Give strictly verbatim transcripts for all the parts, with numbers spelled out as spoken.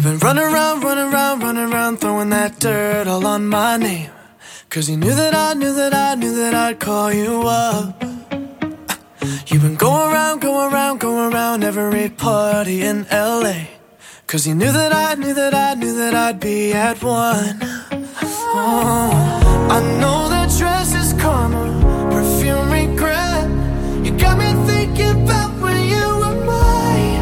been running around, running around, running around, throwing that dirt all on my name. Cause you knew that I knew that I knew that I'd call you up. You've been going around, going around, going around every party in L A. Cause you knew that I knew that I knew that I'd be at one. Oh, I know that dress is karma, perfume regret. You got me thinking about when you were mine.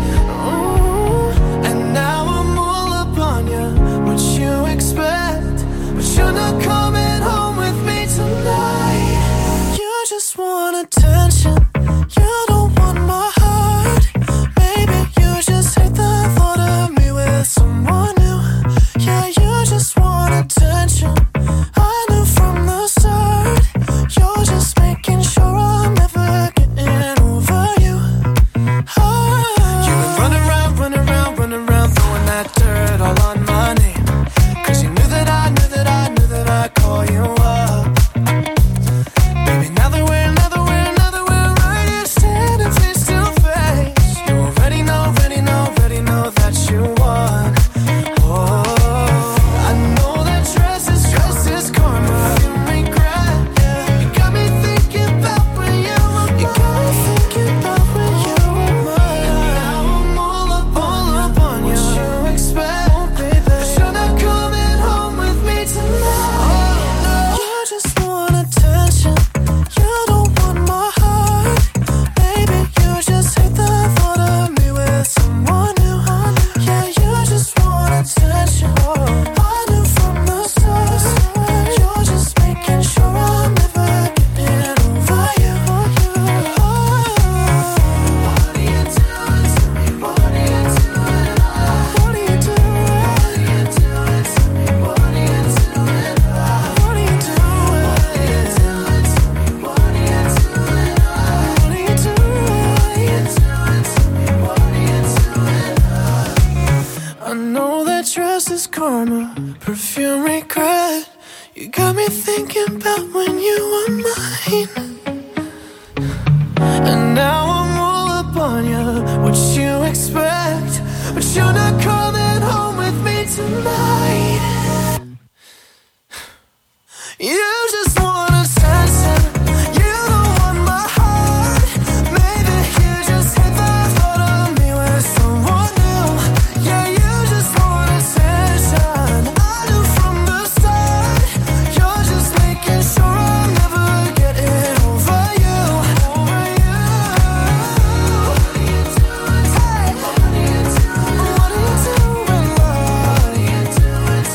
Oh, and now I'm all up on you, what you expect. But you're not coming home with me tonight. You just want attention, you don't want my heart. Maybe you just hate the thought of me with someone new. Yeah, you just want attention, I knew from the start. You're just making sure I'm never getting over you. Oh. You've been running around, running around, running around, throwing that dirt all on my name. Cause you knew that I knew that I knew that I'd call you up. Baby, now that we're, now that we're, now that we're right here standing face to face, you already know, already know, already know that you won. Oh, I know that dress is, dress is karma, you regret. Yeah. You got me thinking about when you were mine. You got me thinking about when you were mine. And now I'm all up, all up on you. What you expect, oh, baby? But you're not coming home with me tonight. Oh, no. You just want attention, you don't want my heart. Baby, you just hate the thought of me with someone new. Yeah, you just want attention, I knew from the start. You're just making sure I'm never getting over you. Oh. What are you doing to me? What are you doing? What are you doing? What are you doing to me? What are you doing? What are you doing? What are you doing to me? What are you doing? What are you doing? What are you doing to me? What are you doing? I know that dress is karma, perfume regret. You got me thinking about when you were mine. And now I'm all up on you, what you expect. But you're not coming home with me tonight. You just want attention, you don't want my heart. Maybe you just hate the thought of me with someone new. Yeah, you just want attention, I knew from the start. You're just making sure I'm never getting over you. Over you. What are you doing? Hey. What are you doing? What are you doing? What are you doing?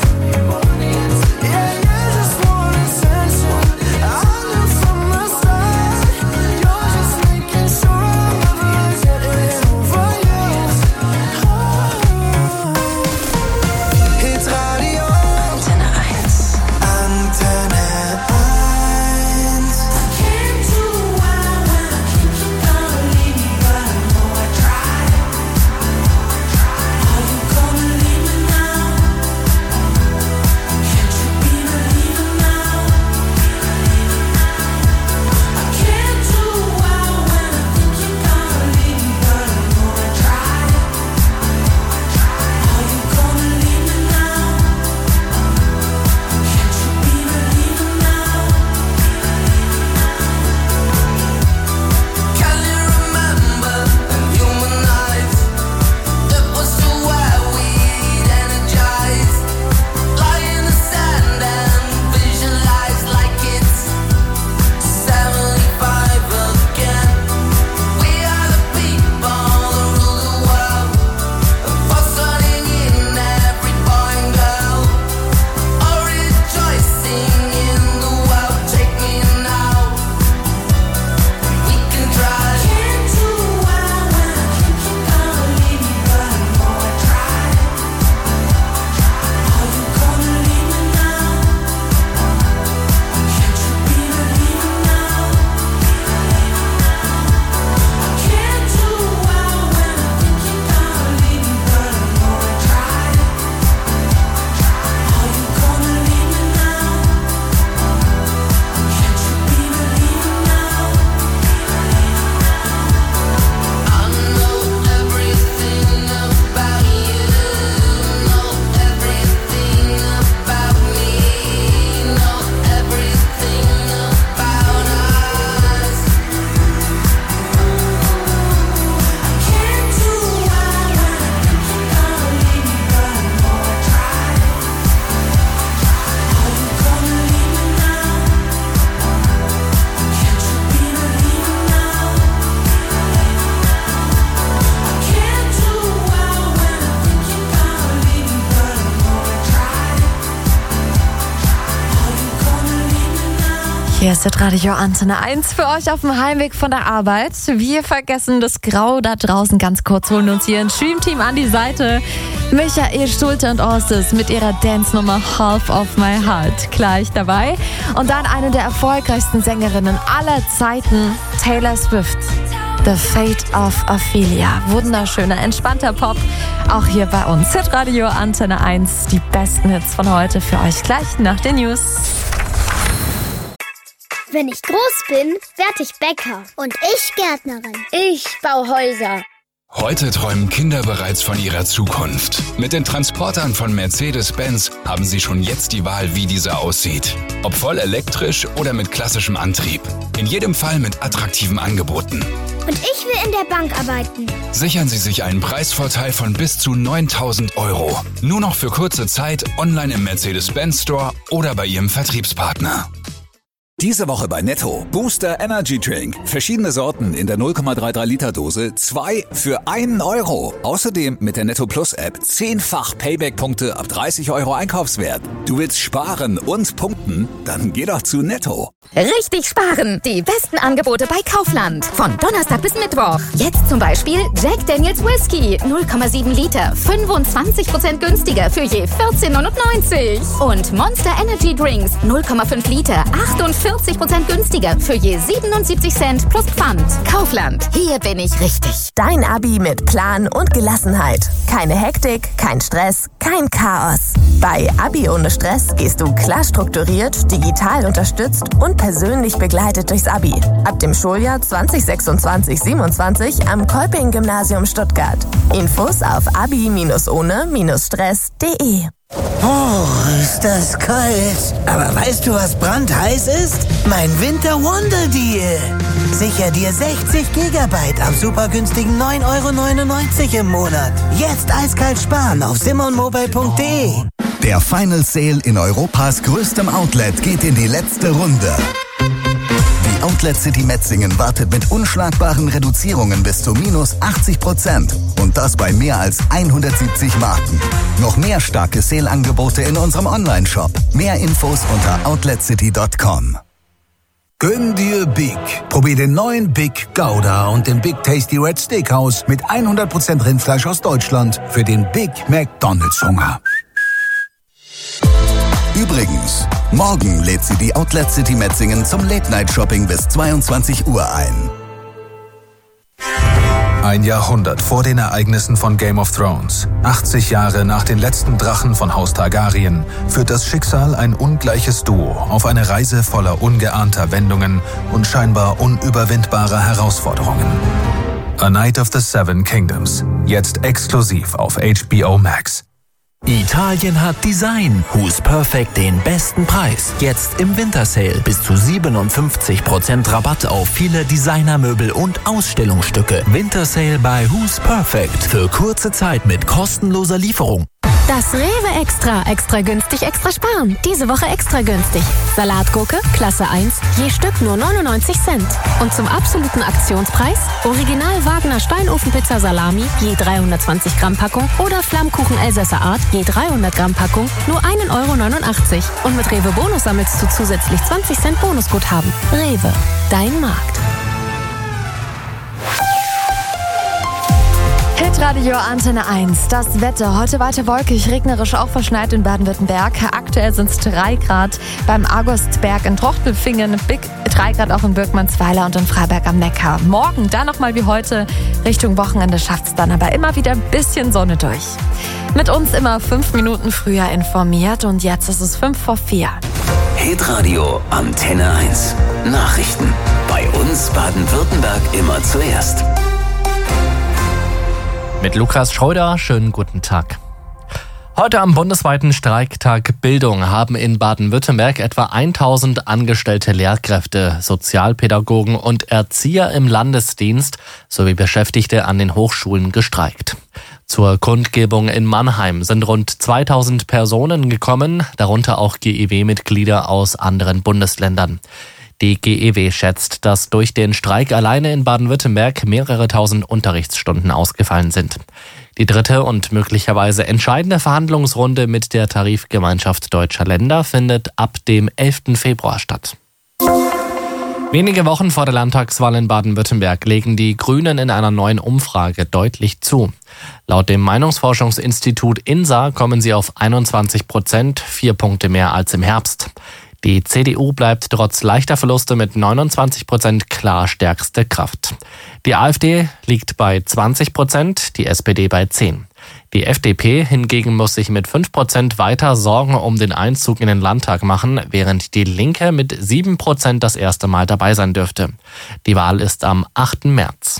Hier ist das Radio Antenne eins für euch auf dem Heimweg von der Arbeit. Wir vergessen das Grau da draußen ganz kurz, holen uns hier ein Streamteam an die Seite. Michael Schulte und Orstes mit ihrer Dance-Nummer Half of My Heart gleich dabei. Und dann eine der erfolgreichsten Sängerinnen aller Zeiten, Taylor Swift. The Fate of Ophelia. Wunderschöner, entspannter Pop. Auch hier bei uns. Hitradio Antenne eins. Die besten Hits von heute für euch gleich nach den News. Wenn ich groß bin, werde ich Bäcker. Und ich Gärtnerin. Ich baue Häuser. Heute träumen Kinder bereits von ihrer Zukunft. Mit den Transportern von Mercedes-Benz haben sie schon jetzt die Wahl, wie dieser aussieht. Ob voll elektrisch oder mit klassischem Antrieb. In jedem Fall mit attraktiven Angeboten. Und ich will in der Bank arbeiten. Sichern Sie sich einen Preisvorteil von bis zu neuntausend Euro. Nur noch für kurze Zeit online im Mercedes-Benz Store oder bei Ihrem Vertriebspartner. Diese Woche bei Netto. Booster Energy Drink. Verschiedene Sorten in der null Komma dreiunddreißig Liter Dose. Zwei für einen Euro. Außerdem mit der Netto Plus App zehnfach Payback-Punkte ab dreißig Euro Einkaufswert. Du willst sparen und punkten? Dann geh doch zu Netto. Richtig sparen! Die besten Angebote bei Kaufland. Von Donnerstag bis Mittwoch. Jetzt zum Beispiel Jack Daniels Whisky. null Komma sieben Liter. fünfundzwanzig Prozent günstiger für je vierzehn neunundneunzig. Und Monster Energy Drinks. null Komma fünf Liter. achtundvierzig Prozent günstiger für je siebenundsiebzig Cent plus Pfand. Kaufland. Hier bin ich richtig. Dein Abi mit Plan und Gelassenheit. Keine Hektik, kein Stress, kein Chaos. Bei Abi ohne Stress gehst du klar strukturiert, digital unterstützt und persönlich begleitet durchs Abi. Ab dem Schuljahr zwanzig sechsundzwanzig siebenundzwanzig am Kolping-Gymnasium Stuttgart. Infos auf abi ohne stress punkt de. Oh, ist das kalt. Aber weißt du, was brandheiß ist? Mein Winter Wonder Deal. Sicher dir sechzig Gigabyte am super günstigen neun Euro neunundneunzig im Monat. Jetzt eiskalt sparen auf simonmobile punkt de. Der Final Sale in Europas größtem Outlet geht in die letzte Runde. Die Outlet City Metzingen wartet mit unschlagbaren Reduzierungen bis zu minus achtzig Prozent. Und das bei mehr als hundertsiebzig Marken. Noch mehr starke Sale-Angebote in unserem Online-Shop. Mehr Infos unter outlet city punkt com. Gönn dir Big. Probier den neuen Big Gouda und den Big Tasty Red Steakhouse mit hundert Prozent Rindfleisch aus Deutschland für den Big McDonald's Hunger. Übrigens, morgen lädt sie die Outlet City Metzingen zum Late-Night-Shopping bis zweiundzwanzig Uhr ein. Ein Jahrhundert vor den Ereignissen von Game of Thrones, achtzig Jahre nach den letzten Drachen von Haus Targaryen, führt das Schicksal ein ungleiches Duo auf eine Reise voller ungeahnter Wendungen und scheinbar unüberwindbarer Herausforderungen. A Night of the Seven Kingdoms, jetzt exklusiv auf H B O Max. Italien hat Design. Who's Perfect den besten Preis. Jetzt im Wintersale bis zu siebenundfünfzig Prozent Rabatt auf viele Designermöbel und Ausstellungsstücke. Wintersale bei Who's Perfect. Für kurze Zeit mit kostenloser Lieferung. Das Rewe Extra. Extra günstig, extra sparen. Diese Woche extra günstig. Salatgurke, Klasse eins, je Stück nur neunundneunzig Cent. Und zum absoluten Aktionspreis Original Wagner Steinofenpizza Salami, je dreihundertzwanzig Gramm Packung oder Flammkuchen Elsässer Art, je dreihundert Gramm Packung, nur ein Euro neunundachtzig. Und mit Rewe Bonus sammelst du zusätzlich zwanzig Cent Bonusguthaben. Rewe, dein Markt. Hitradio Antenne eins. Das Wetter. Heute weiter wolkig, regnerisch, auch verschneit in Baden-Württemberg. Aktuell sind es drei Grad beim Augustberg in Trochtelfingen, drei Grad auch in Birkmannsweiler und in Freiberg am Neckar. Morgen dann nochmal wie heute Richtung Wochenende schafft es dann aber immer wieder ein bisschen Sonne durch. Mit uns immer fünf Minuten früher informiert und jetzt ist es fünf vor vier. Hitradio Antenne eins. Nachrichten. Bei uns Baden-Württemberg immer zuerst. Mit Lukas Schröder, schönen guten Tag. Heute am bundesweiten Streiktag Bildung haben in Baden-Württemberg etwa tausend angestellte Lehrkräfte, Sozialpädagogen und Erzieher im Landesdienst sowie Beschäftigte an den Hochschulen gestreikt. Zur Kundgebung in Mannheim sind rund zweitausend Personen gekommen, darunter auch G E W-Mitglieder aus anderen Bundesländern. Die G E W schätzt, dass durch den Streik alleine in Baden-Württemberg mehrere tausend Unterrichtsstunden ausgefallen sind. Die dritte und möglicherweise entscheidende Verhandlungsrunde mit der Tarifgemeinschaft deutscher Länder findet ab dem elften Februar statt. Wenige Wochen vor der Landtagswahl in Baden-Württemberg legen die Grünen in einer neuen Umfrage deutlich zu. Laut dem Meinungsforschungsinstitut I N S A kommen sie auf einundzwanzig Prozent, vier Punkte mehr als im Herbst. Die C D U bleibt trotz leichter Verluste mit neunundzwanzig Prozent klar stärkste Kraft. Die AfD liegt bei zwanzig Prozent, die S P D bei zehn. Die F D P hingegen muss sich mit fünf Prozent weiter Sorgen um den Einzug in den Landtag machen, während die Linke mit sieben Prozent das erste Mal dabei sein dürfte. Die Wahl ist am achten März.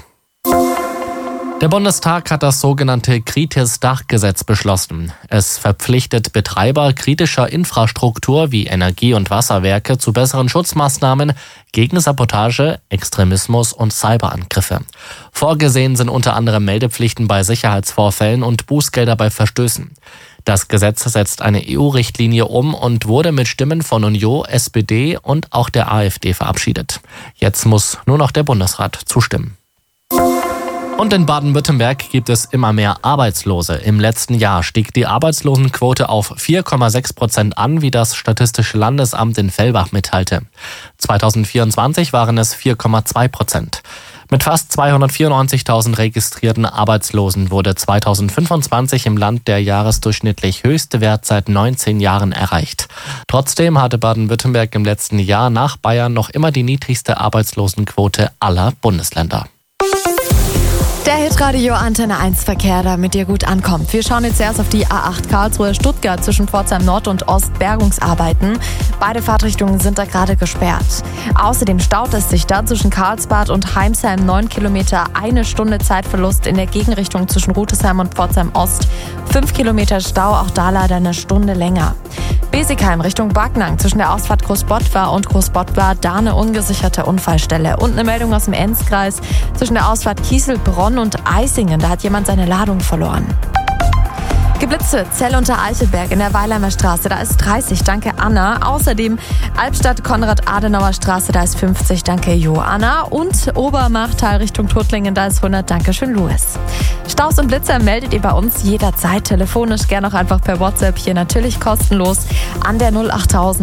Der Bundestag hat das sogenannte Kritis-Dachgesetz beschlossen. Es verpflichtet Betreiber kritischer Infrastruktur wie Energie- und Wasserwerke zu besseren Schutzmaßnahmen gegen Sabotage, Extremismus und Cyberangriffe. Vorgesehen sind unter anderem Meldepflichten bei Sicherheitsvorfällen und Bußgelder bei Verstößen. Das Gesetz setzt eine E U-Richtlinie um und wurde mit Stimmen von Union, S P D und auch der AfD verabschiedet. Jetzt muss nur noch der Bundesrat zustimmen. Und in Baden-Württemberg gibt es immer mehr Arbeitslose. Im letzten Jahr stieg die Arbeitslosenquote auf vier Komma sechs Prozent an, wie das Statistische Landesamt in Fellbach mitteilte. zweitausendvierundzwanzig waren es vier Komma zwei Prozent. Mit fast zweihundertvierundneunzigtausend registrierten Arbeitslosen wurde zweitausendfünfundzwanzig im Land der jahresdurchschnittlich höchste Wert seit neunzehn Jahren erreicht. Trotzdem hatte Baden-Württemberg im letzten Jahr nach Bayern noch immer die niedrigste Arbeitslosenquote aller Bundesländer. Der Hitradio Antenne eins Verkehr, damit ihr gut ankommt. Wir schauen jetzt erst auf die A acht Karlsruhe-Stuttgart zwischen Pforzheim Nord und Ost Bergungsarbeiten. Beide Fahrtrichtungen sind da gerade gesperrt. Außerdem staut es sich da zwischen Karlsbad und Heimsheim neun Kilometer, eine Stunde Zeitverlust in der Gegenrichtung zwischen Rutesheim und Pforzheim Ost. fünf Kilometer Stau, auch da leider eine Stunde länger. Besigheim Richtung Backnang zwischen der Ausfahrt Großbottwar und Großbottwar, da eine ungesicherte Unfallstelle. Und eine Meldung aus dem Enzkreis zwischen der Ausfahrt Kieselbronn und Eisingen, da hat jemand seine Ladung verloren. Geblitze, Zell unter Eichelberg in der Weilheimer Straße, da ist dreißig, danke Anna. Außerdem Albstadt Konrad-Adenauer Straße, da ist fünfzig, danke Joanna. Und Obermachtal Richtung Tuttlingen, da ist hundert, danke schön Louis. Staus und Blitzer meldet ihr bei uns jederzeit telefonisch, gerne auch einfach per WhatsApp, hier natürlich kostenlos an der null acht tausend.